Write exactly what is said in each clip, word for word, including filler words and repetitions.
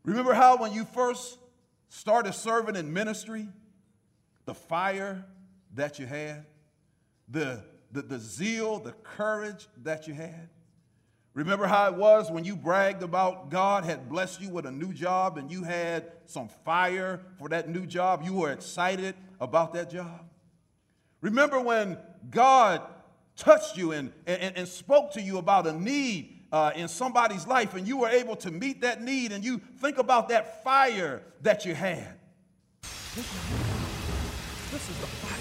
Remember how when you first started serving in ministry, the fire that you had, the, the, the zeal, the courage that you had? Remember how it was when you bragged about God had blessed you with a new job and you had some fire for that new job? You were excited about that job. Remember when God touched you and, and, and spoke to you about a need uh, in somebody's life and you were able to meet that need, and you think about that fire that you had. This is, this is the fire.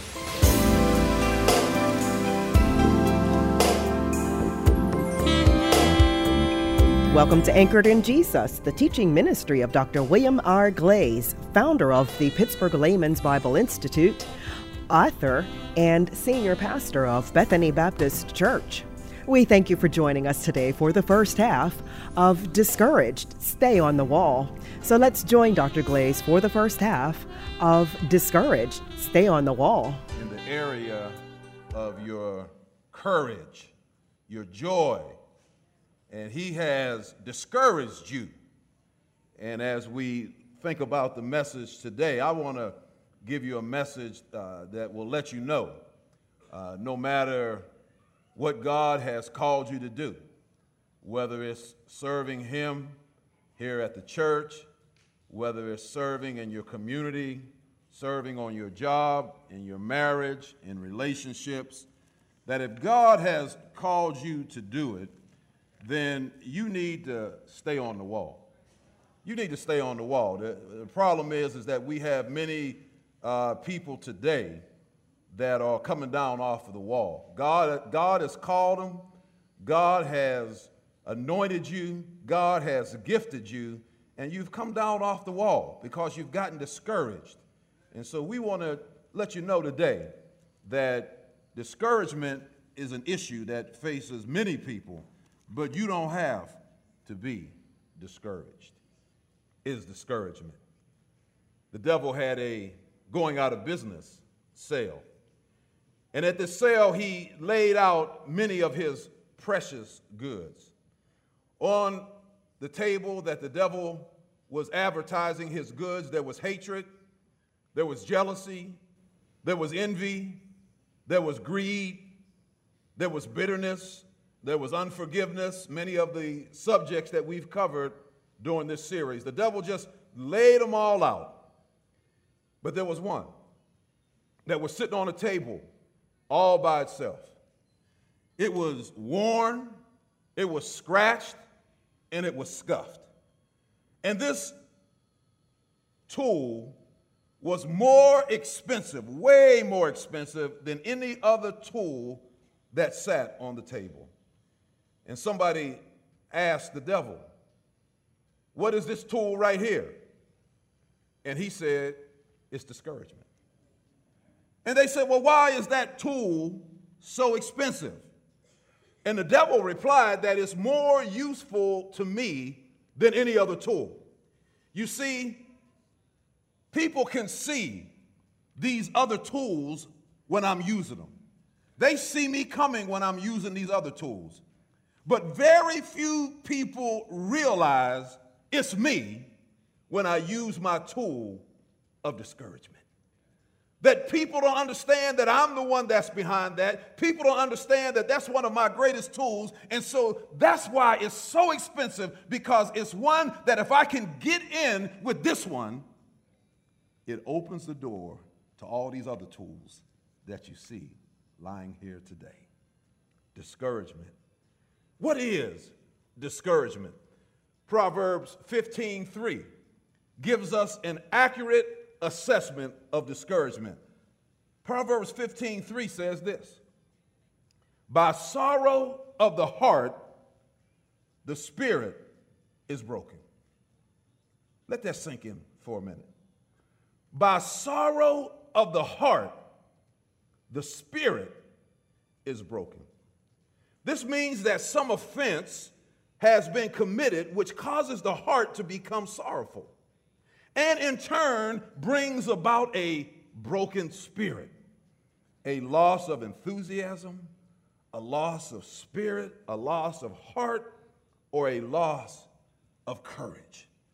Welcome to Anchored in Jesus, the teaching ministry of Doctor William R. Glaze, founder of the Pittsburgh Layman's Bible Institute, author, and senior pastor of Bethany Baptist Church. We thank you for joining us today for the first half of Discouraged, Stay on the Wall. So let's join Doctor Glaze for the first half of Discouraged, Stay on the Wall. In the area of your courage, your joy, and he has discouraged you. And as we think about the message today, I want to give you a message uh, that will let you know, uh, no matter what God has called you to do, whether it's serving him here at the church, whether it's serving in your community, serving on your job, in your marriage, in relationships, that if God has called you to do it, then you need to stay on the wall. You need to stay on the wall. The, the problem is, is that we have many uh, people today that are coming down off of the wall. God, God has called them. God has anointed you. God has gifted you. And you've come down off the wall because you've gotten discouraged. And so we want to let you know today that discouragement is an issue that faces many people. But you don't have to be discouraged. It's discouragement. The devil had a going out of business sale. And at this sale, he laid out many of his precious goods. On the table that the devil was advertising his goods, there was hatred, there was jealousy, there was envy, there was greed, there was bitterness, there was unforgiveness, many of the subjects that we've covered during this series. The devil just laid them all out. But there was one that was sitting on a table all by itself. It was worn, it was scratched, and it was scuffed. And this tool was more expensive, way more expensive than any other tool that sat on the table. And somebody asked the devil, "What is this tool right here?" And he said, "It's discouragement." And they said, "Well, why is that tool so expensive?" And the devil replied that it's more useful to me than any other tool. You see, people can see these other tools when I'm using them. They see me coming when I'm using these other tools. But very few people realize it's me when I use my tool of discouragement. That people don't understand that I'm the one that's behind that. People don't understand that that's one of my greatest tools. And so that's why it's so expensive, because it's one that if I can get in with this one, it opens the door to all these other tools that you see lying here today. Discouragement. What is discouragement? Proverbs fifteen three gives us an accurate assessment of discouragement. Proverbs fifteen three says this: "By sorrow of the heart, the spirit is broken." Let that sink in for a minute. By sorrow of the heart, the spirit is broken. This means that some offense has been committed which causes the heart to become sorrowful, and in turn brings about a broken spirit, a loss of enthusiasm, a loss of spirit, a loss of heart, or a loss of courage.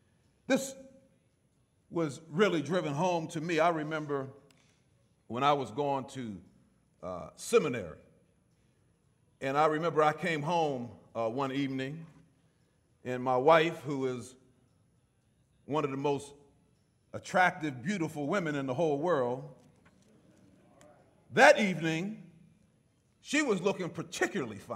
This was really driven home to me. I remember when I was going to uh, seminary, and I remember I came home uh, one evening, and my wife, who is one of the most attractive, beautiful women in the whole world, that evening, she was looking particularly fine.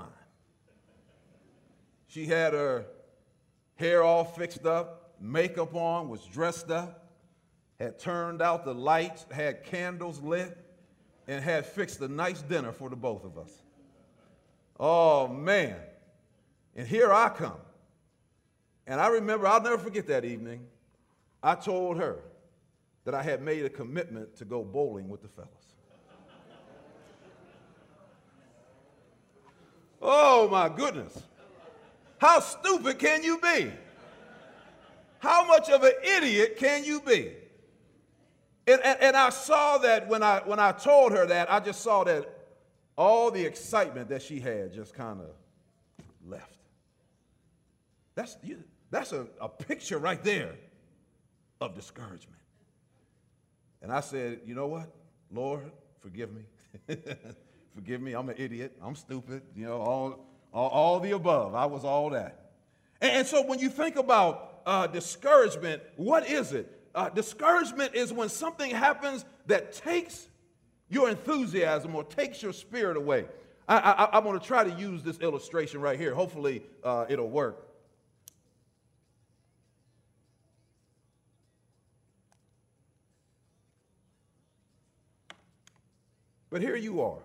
She had her hair all fixed up, makeup on, was dressed up, had turned out the lights, had candles lit, and had fixed a nice dinner for the both of us. Oh, man. And here I come. And I remember, I'll never forget that evening, I told her that I had made a commitment to go bowling with the fellas. Oh, my goodness. How stupid can you be? How much of an idiot can you be? And, and, and I saw that when I, when I told her that, I just saw that all the excitement that she had just kind of left. That's, that's a, a picture right there of discouragement. And I said, you know what? Lord, forgive me. Forgive me, I'm an idiot, I'm stupid, you know, all, all, all the above. I was all that. And, and so when you think about uh, discouragement, what is it? Uh, discouragement is when something happens that takes your enthusiasm or takes your spirit away. I, I, I'm going to try to use this illustration right here. Hopefully uh, it'll work. But here you are.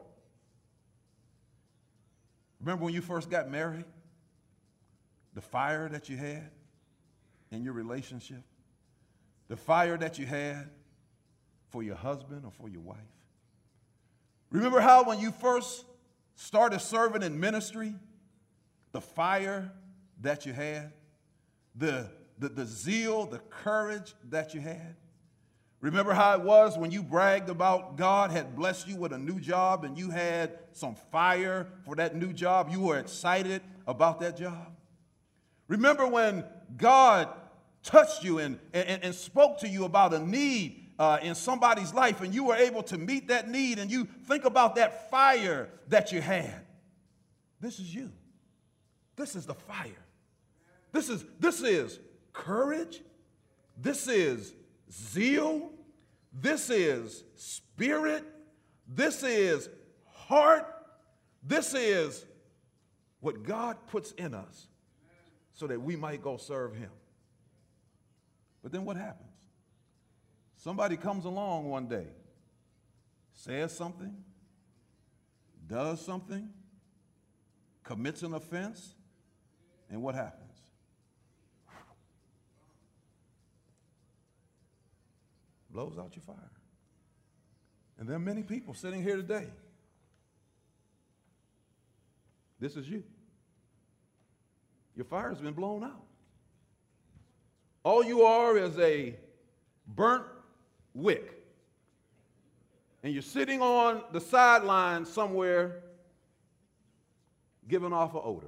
Remember when you first got married? The fire that you had in your relationship? The fire that you had for your husband or for your wife? Remember how when you first started serving in ministry, the fire that you had? The, the, the zeal, the courage that you had? Remember how it was when you bragged about God had blessed you with a new job and you had some fire for that new job? You were excited about that job. Remember when God touched you and, and, and spoke to you about a need uh, in somebody's life and you were able to meet that need, and you think about that fire that you had? This is you. This is the fire. This is, this is courage. This is zeal. This is spirit. This is heart. This is what God puts in us so that we might go serve him. But then what happens? Somebody comes along one day, says something, does something, commits an offense, and what happens? Blows out your fire. And there are many people sitting here today. This is you. Your fire has been blown out. All you are is a burnt wick. And you're sitting on the sideline somewhere giving off an odor.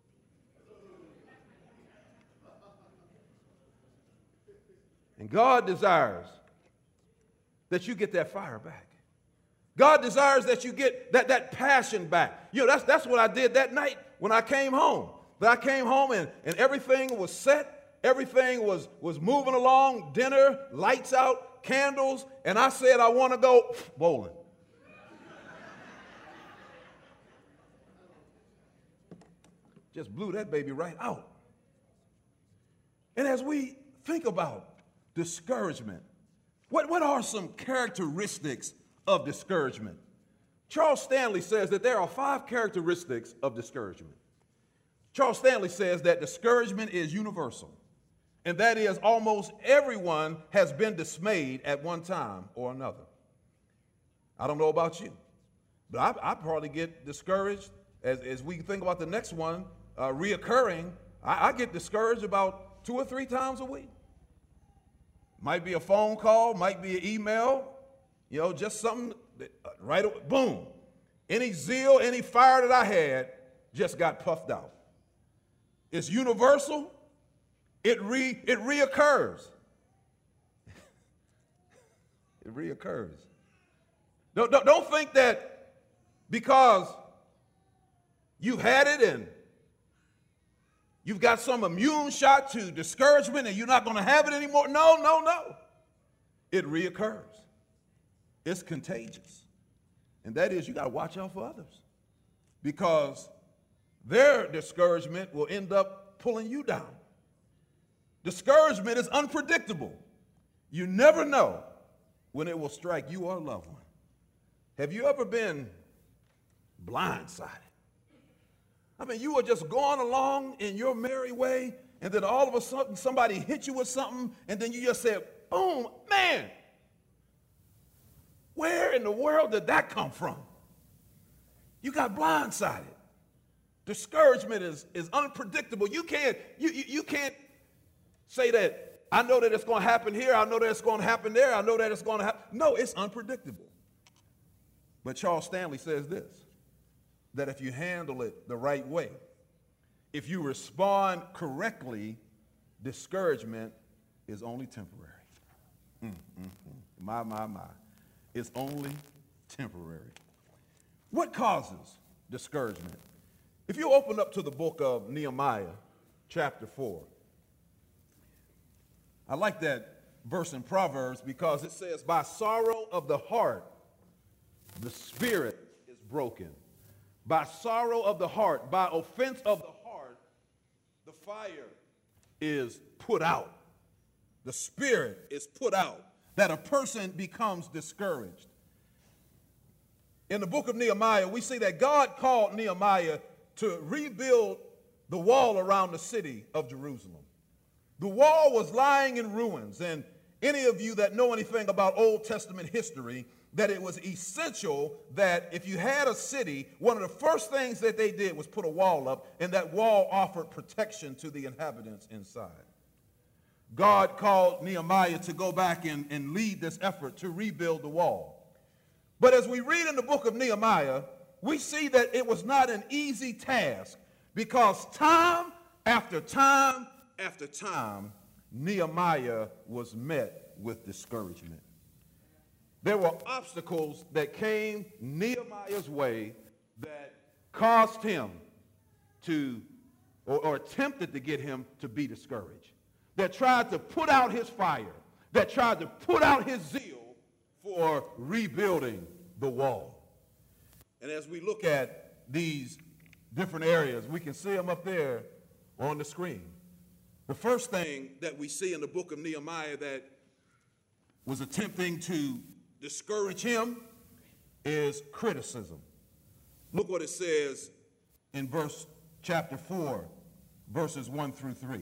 And God desires that you get that fire back. God desires that you get that, that passion back. You know, that's, that's what I did that night when I came home. That I came home and, and everything was set. Everything was, was moving along. Dinner, lights out, candles. And I said, I want to go bowling. Just blew that baby right out. And as we think about discouragement, What, what are some characteristics of discouragement? Charles Stanley says that there are five characteristics of discouragement. Charles Stanley says that discouragement is universal, and that is almost everyone has been dismayed at one time or another. I don't know about you, but I, I probably get discouraged as, as we think about the next one, uh, reoccurring. I, I get discouraged about two or three times a week. Might be a phone call, might be an email, you know, just something that, uh, right away, boom. Any zeal, any fire that I had just got puffed out. It's universal, It re it reoccurs. It reoccurs. Don't, don't, don't think that because you've had it and you've got some immune shot to discouragement and you're not going to have it anymore. No, no, no. It reoccurs. It's contagious. And that is, you got to watch out for others because their discouragement will end up pulling you down. Discouragement is unpredictable. You never know when it will strike you or a loved one. Have you ever been blindsided? I mean, you were just going along in your merry way, and then all of a sudden somebody hit you with something, and then you just said, boom, man, where in the world did that come from? You got blindsided. Discouragement is, is unpredictable. You can't, you, you, you can't say that, I know that it's going to happen here, I know that it's going to happen there, I know that it's going to happen. No, it's unpredictable. But Charles Stanley says this, that if you handle it the right way, if you respond correctly, discouragement is only temporary. Mm, mm, mm. My, my, my. It's only temporary. What causes discouragement? If you open up to the book of Nehemiah, chapter four, I like that verse in Proverbs because it says, by sorrow of the heart, the spirit is broken. By sorrow of the heart, by offense of the heart, the fire is put out. The spirit is put out, that a person becomes discouraged. In the book of Nehemiah, we see that God called Nehemiah to rebuild the wall around the city of Jerusalem. The wall was lying in ruins, and any of you that know anything about Old Testament history, that it was essential that if you had a city, one of the first things that they did was put a wall up, and that wall offered protection to the inhabitants inside. God called Nehemiah to go back and, and lead this effort to rebuild the wall. But as we read in the book of Nehemiah, we see that it was not an easy task because time after time after time, Nehemiah was met with discouragement. There were obstacles that came Nehemiah's way that caused him to, or, or attempted to get him to be discouraged, that tried to put out his fire, that tried to put out his zeal for rebuilding the wall. And as we look at these different areas, we can see them up there on the screen. The first thing that we see in the book of Nehemiah that was attempting to discourage him is criticism. Look what it says in verse chapter four, verses one through three.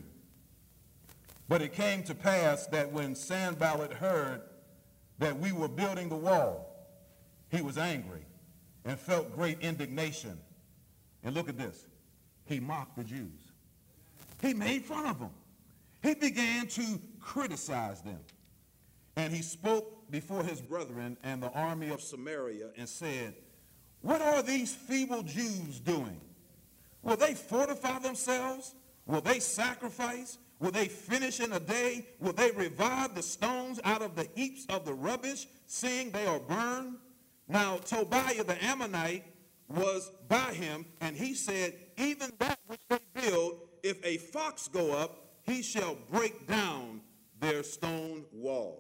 But it came to pass that when Sanballat heard that we were building the wall, he was angry and felt great indignation. And look at this. He mocked the Jews. He made fun of them. He began to criticize them. And he spoke before his brethren and the army of Samaria and said, what are these feeble Jews doing? Will they fortify themselves? Will they sacrifice? Will they finish in a day? Will they revive the stones out of the heaps of the rubbish, seeing they are burned? Now Tobiah the Ammonite was by him, and he said, even that which they build, if a fox go up, he shall break down their stone wall.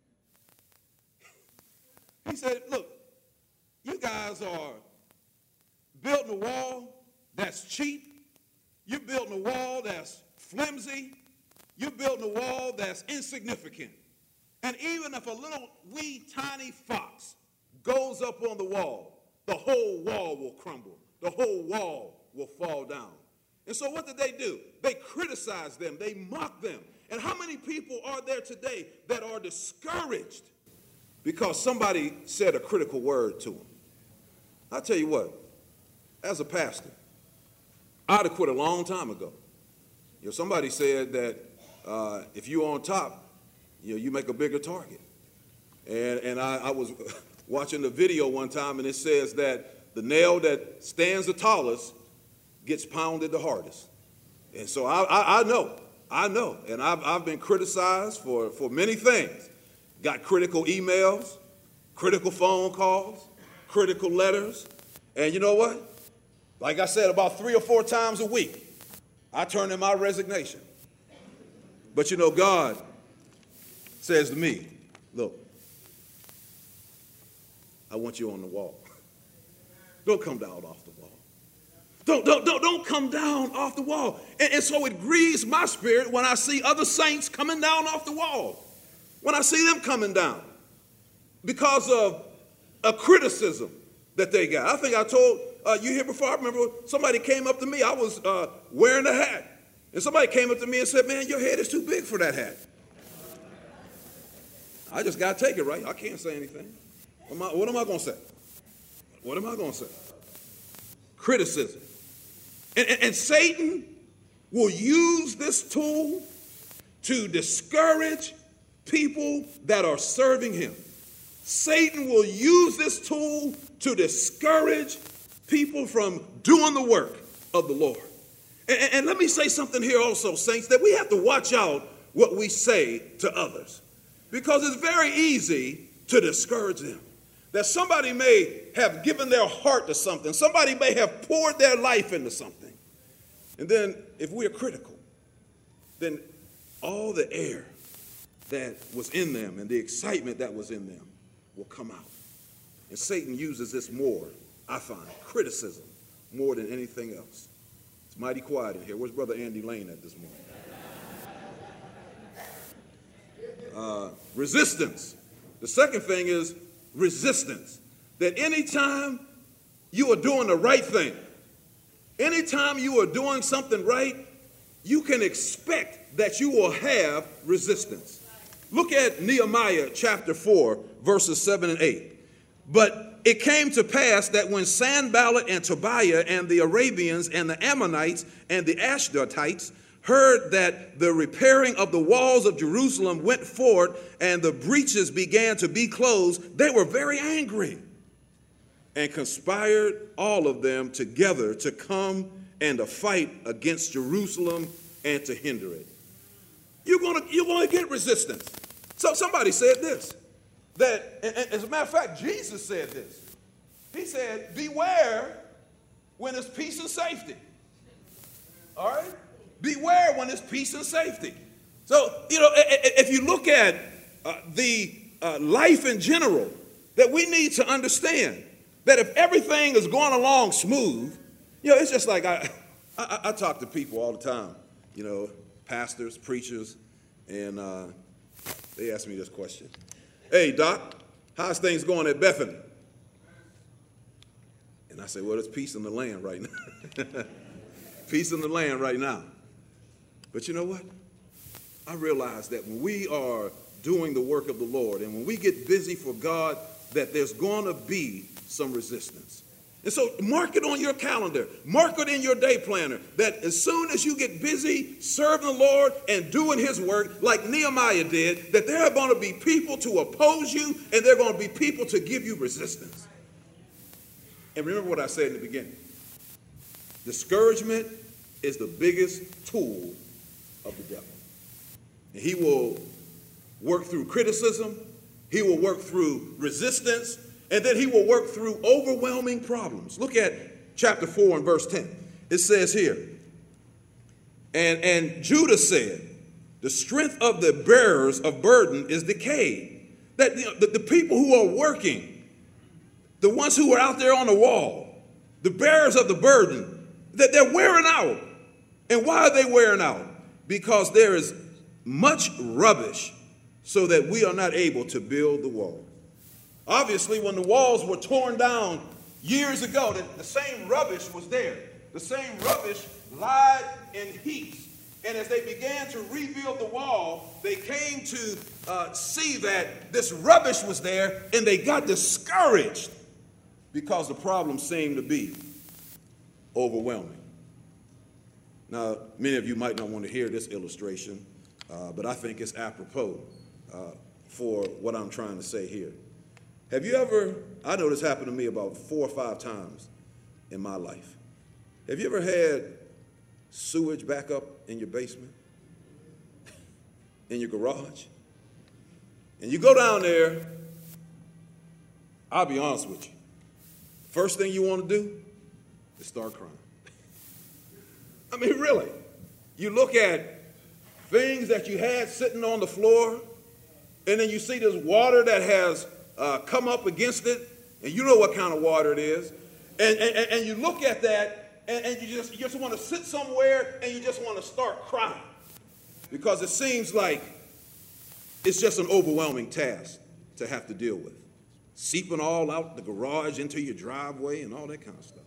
He said, look, you guys are building a wall that's cheap. You're building a wall that's flimsy. You're building a wall that's insignificant. And even if a little wee tiny fox goes up on the wall, the whole wall will crumble. The whole wall will fall down. And so what did they do? They criticized them. They mocked them. And how many people are there today that are discouraged because somebody said a critical word to them? I'll tell you what, as a pastor, I'd have quit a long time ago. You know, somebody said that uh, if you're on top, you know, you make a bigger target. And, and I, I was watching the video one time, and it says that the nail that stands the tallest gets pounded the hardest. And so I, I, I know, I know, and I've, I've been criticized for, for many things. Got critical emails, critical phone calls, critical letters. And you know what? Like I said, about three or four times a week, I turn in my resignation. But you know, God says to me, look, I want you on the wall. Don't come down off the wall. Don't, don't, don't, don't come down off the wall. And, and so it grieves my spirit when I see other saints coming down off the wall, when I see them coming down because of a criticism that they got. I think I told uh, you here before, I remember somebody came up to me. I was uh, wearing a hat, and somebody came up to me and said, man, your head is too big for that hat. I just got to take it, right? I can't say anything. What am I, what am I going to say? What am I going to say? Criticism. And, and, and Satan will use this tool to discourage people that are serving him. Satan will use this tool to discourage people from doing the work of the Lord. And, and let me say something here also, saints, that we have to watch out what we say to others, because it's very easy to discourage them. That somebody may have given their heart to something. Somebody may have poured their life into something. And then if we are critical, then all the air that was in them and the excitement that was in them will come out. And Satan uses this more, I find, criticism more than anything else. It's mighty quiet in here. Where's Brother Andy Lane at this morning? Uh, resistance. The second thing is resistance. That anytime you are doing the right thing, anytime you are doing something right, you can expect that you will have resistance. Look at Nehemiah chapter four, verses seven and eight. But it came to pass that when Sanballat and Tobiah and the Arabians and the Ammonites and the Ashdodites heard that the repairing of the walls of Jerusalem went forward and the breaches began to be closed, they were very angry and conspired all of them together to come and to fight against Jerusalem and to hinder it. You're going to, you're going to get resistance. So somebody said this, that, as a matter of fact, Jesus said this. He said, beware when it's peace and safety. All right? Beware when it's peace and safety. So, you know, if you look at uh, the uh, life in general, that we need to understand that if everything is going along smooth, you know, it's just like I, I, I talk to people all the time, you know, pastors, preachers, and uh, they ask me this question. Hey, Doc, how's things going at Bethany? And I say, well, there's peace in the land right now. Peace in the land right now. But you know what? I realize that when we are doing the work of the Lord and when we get busy for God, that there's going to be some resistance. And so mark it on your calendar. Mark it in your day planner that as soon as you get busy serving the Lord and doing his work like Nehemiah did, that there are going to be people to oppose you and there are going to be people to give you resistance. And remember what I said in the beginning. Discouragement is the biggest tool of the devil. And he will work through criticism, he will work through resistance, and then he will work through overwhelming problems. Look at chapter four and verse ten. It says here, and, and Judah said, the strength of the bearers of burden is decayed. That you know, the, the people who are working, the ones who are out there on the wall, the bearers of the burden, that they're wearing out. And why are they wearing out? Because there is much rubbish so that we are not able to build the wall. Obviously, when the walls were torn down years ago, the, the same rubbish was there. The same rubbish lied in heaps. And as they began to rebuild the wall, they came to uh, see that this rubbish was there, and they got discouraged because the problem seemed to be overwhelming. Now, many of you might not want to hear this illustration, uh, but I think it's apropos uh, for what I'm trying to say here. Have you ever, I know this happened to me about four or five times in my life. Have you ever had sewage back up in your basement? in your garage, and you go down there, I'll be honest with you. First thing you want to do is start crying. I mean, really. You look at things that you had sitting on the floor, and then you see this water that has uh, come up against it, and you know what kind of water it is. And, and, and you look at that, and, and you just, you just want to sit somewhere, and you just want to start crying. Because it seems like it's just an overwhelming task to have to deal with. Seeping all out the garage into your driveway and all that kind of stuff.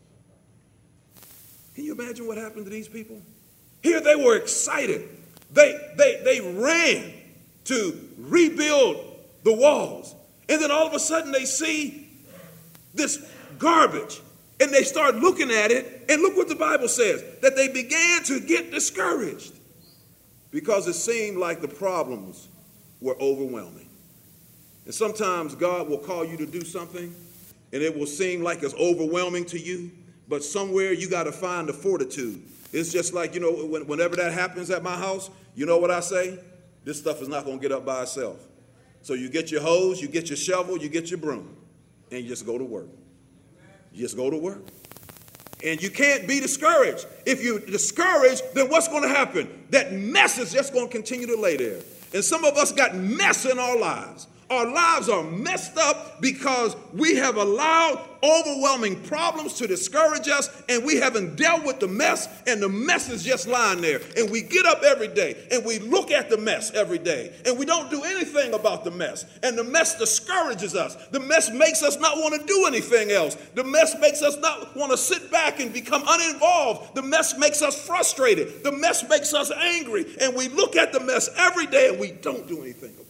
Can you imagine what happened to these people? Here they were excited. They, they, they ran to rebuild the walls. And then all of a sudden they see this garbage. And they start looking at it. And look what the Bible says. That they began to get discouraged. Because it seemed like the problems were overwhelming. And sometimes God will call you to do something. And it will seem like it's overwhelming to you. But somewhere you got to find the fortitude. It's just like, you know, when, whenever that happens at my house, you know what I say? This stuff is not going to get up by itself. So you get your hose, you get your shovel, you get your broom, and you just go to work. You just go to work. And you can't be discouraged. If you're discouraged, then what's going to happen? That mess is just going to continue to lay there. And some of us got mess in our lives. Our lives are messed up because we have allowed overwhelming problems to discourage us, and we haven't dealt with the mess, and the mess is just lying there. And we get up every day, and we look at the mess every day, and we don't do anything about the mess. And the mess discourages us. The mess makes us not want to do anything else. The mess makes us not want to sit back and become uninvolved. The mess makes us frustrated. The mess makes us angry. And we look at the mess every day, and we don't do anything about it.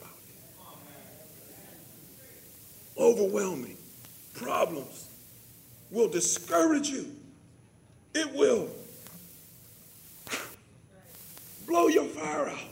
Overwhelming problems will discourage you. It will blow your fire out.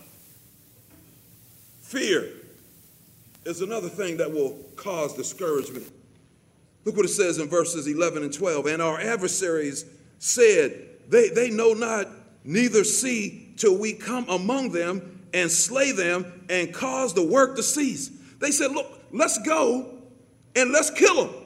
Fear is another thing that will cause discouragement. Look what it says in verses eleven and twelve. And our adversaries said, they, they know not, neither see till we come among them and slay them and cause the work to cease. They said, look, let's go and let's kill them.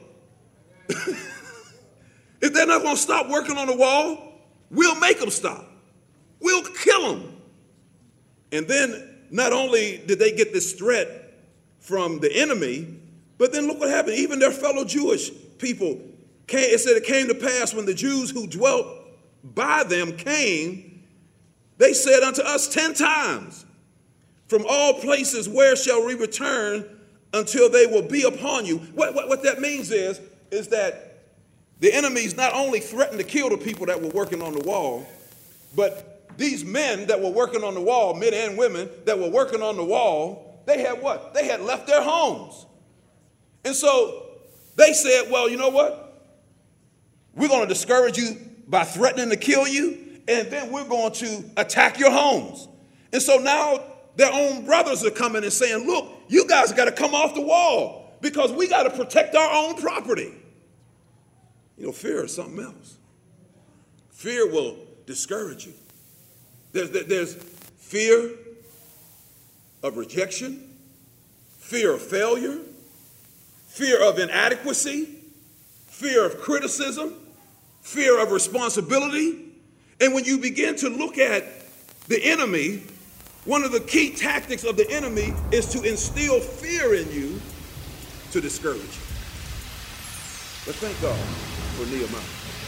If they're not going to stop working on the wall, we'll make them stop. We'll kill them. And then not only did they get this threat from the enemy, but then look what happened. Even their fellow Jewish people came. It said it came to pass when the Jews who dwelt by them came, they said unto us ten times, from all places where shall we return until they will be upon you. What, what, what that means is, is that the enemies not only threatened to kill the people that were working on the wall, but these men that were working on the wall, men and women that were working on the wall, they had what? They had left their homes. And so they said, well, you know what? We're going to discourage you by threatening to kill you, and then we're going to attack your homes. And so now their own brothers are coming and saying, look, you guys got to come off the wall because we got to protect our own property. You know, fear is something else. Fear will discourage you. There's, there's fear of rejection, fear of failure, fear of inadequacy, fear of criticism, fear of responsibility. And when you begin to look at the enemy, one of the key tactics of the enemy is to instill fear in you to discourage you. But thank God for Nehemiah.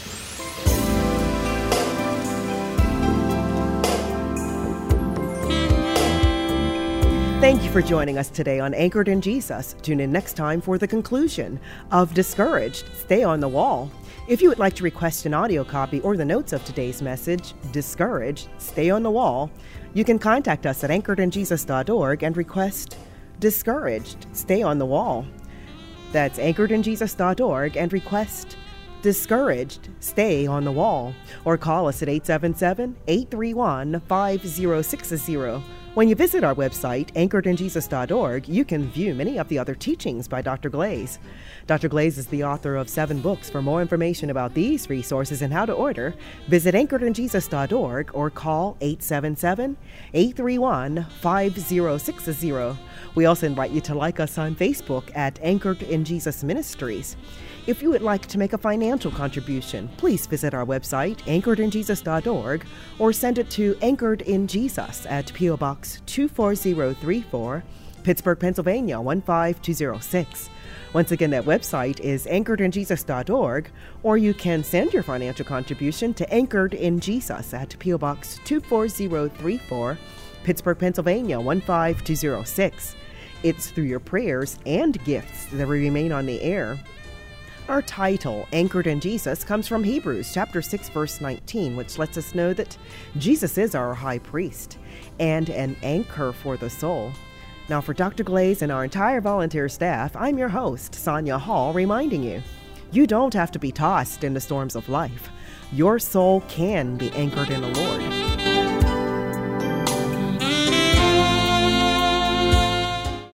Thank you for joining us today on Anchored in Jesus. Tune in next time for the conclusion of Discouraged, Stay on the Wall. If you would like to request an audio copy or the notes of today's message, Discouraged, Stay on the Wall, you can contact us at anchored in jesus dot org and request Discouraged, Stay on the Wall. That's anchored in jesus dot org and request Discouraged, Stay on the Wall. Or call us at eight seven seven, eight three one, five zero six zero. When you visit our website, anchored in jesus dot org, you can view many of the other teachings by Doctor Glaze. Doctor Glaze is the author of seven books. For more information about these resources and how to order, visit anchored in jesus dot org or call eight seven seven, eight three one, five zero six zero. We also invite you to like us on Facebook at Anchored in Jesus Ministries. If you would like to make a financial contribution, please visit our website, anchored in jesus dot org, or send it to Anchored in Jesus at P O Box two four zero three four, Pittsburgh, Pennsylvania one five two zero six. Once again, that website is anchored in jesus dot org, or you can send your financial contribution to Anchored in Jesus at P O Box two four zero three four, Pittsburgh, Pennsylvania one five two zero six. It's through your prayers and gifts that we remain on the air. Our title, Anchored in Jesus, comes from Hebrews chapter six, verse nineteen, which lets us know that Jesus is our high priest and an anchor for the soul. Now, for Doctor Glaze and our entire volunteer staff, I'm your host, Sonia Hall, reminding you, you don't have to be tossed in the storms of life. Your soul can be anchored in the Lord.